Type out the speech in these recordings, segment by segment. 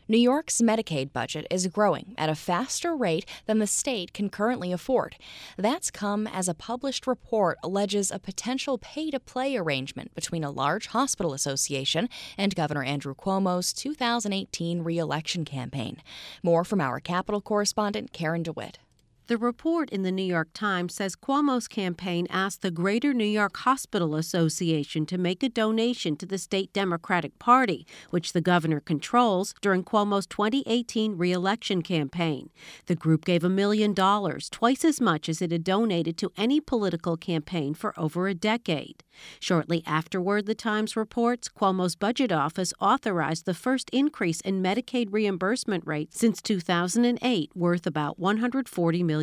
New York's Medicaid budget is growing at a faster rate than the state can currently afford. That's come as a published report alleges a potential pay-to-play arrangement between a large hospital association and Governor Andrew Cuomo's 2018 re-election campaign. More from our Capitol correspondent Karen DeWitt. The report in the New York Times says Cuomo's campaign asked the Greater New York Hospital Association to make a donation to the state Democratic Party, which the governor controls, during Cuomo's 2018 re-election campaign. The group gave $1 million, twice as much as it had donated to any political campaign for over a decade. Shortly afterward, the Times reports, Cuomo's budget office authorized the first increase in Medicaid reimbursement rate since 2008, worth about $140 million.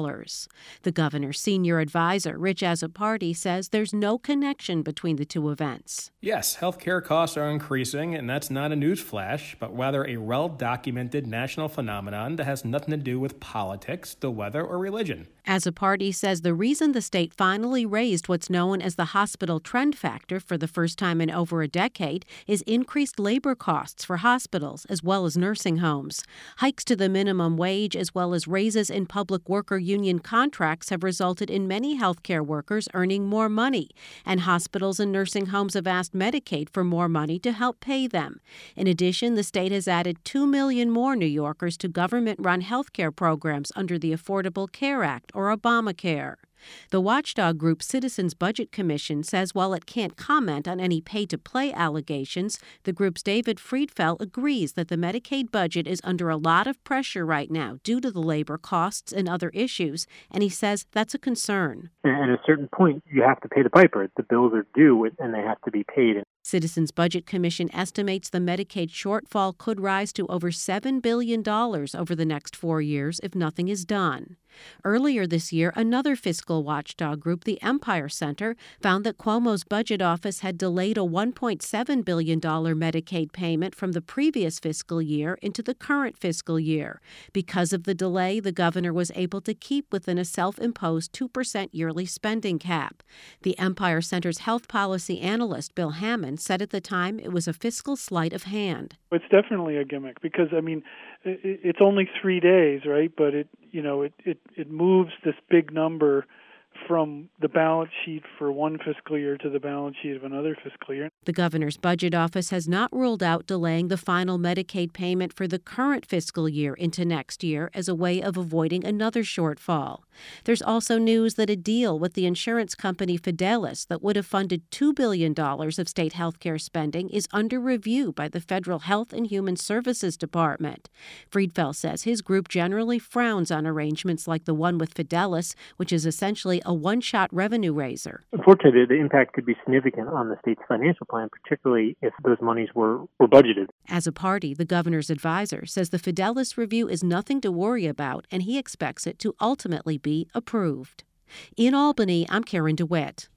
The governor's senior advisor, Rich Azzopardi, says there's no connection between the two events. Yes, healthcare costs are increasing, and that's not a news flash, but rather a well-documented national phenomenon that has nothing to do with politics, the weather, or religion. Azzopardi says the reason the state finally raised what's known as the hospital trend factor for the first time in over a decade is increased labor costs for hospitals as well as nursing homes. Hikes to the minimum wage as well as raises in public worker union contracts have resulted in many healthcare workers earning more money, and hospitals and nursing homes have asked Medicaid for more money to help pay them. In addition, the state has added 2 million more New Yorkers to government-run healthcare programs under the Affordable Care Act or Obamacare. The watchdog group Citizens Budget Commission says while it can't comment on any pay-to-play allegations, the group's David Friedfeld agrees that the Medicaid budget is under a lot of pressure right now due to the labor costs and other issues, and he says that's a concern. At a certain point, you have to pay the piper. The bills are due, and they have to be paid. Citizens Budget Commission estimates the Medicaid shortfall could rise to over $7 billion over the next 4 years if nothing is done. Earlier this year, another fiscal watchdog group, the Empire Center, found that Cuomo's budget office had delayed a $1.7 billion Medicaid payment from the previous fiscal year into the current fiscal year. Because of the delay, the governor was able to keep within a self-imposed 2% yearly spending cap. The Empire Center's health policy analyst, Bill Hammond, said at the time it was a fiscal sleight of hand. It's definitely a gimmick because, it's only 3 days, right? But it moves this big number from the balance sheet for one fiscal year to the balance sheet of another fiscal year. The governor's budget office has not ruled out delaying the final Medicaid payment for the current fiscal year into next year as a way of avoiding another shortfall. There's also news that a deal with the insurance company Fidelis that would have funded $2 billion of state health care spending is under review by the Federal Health and Human Services Department. Friedfeld says his group generally frowns on arrangements like the one with Fidelis, which is essentially a one-shot revenue raiser. Unfortunately, the impact could be significant on the state's financial plan, particularly if those monies were budgeted. Azzopardi, the governor's advisor, says the Fidelis review is nothing to worry about, and he expects it to ultimately be approved. In Albany, I'm Karen DeWitt.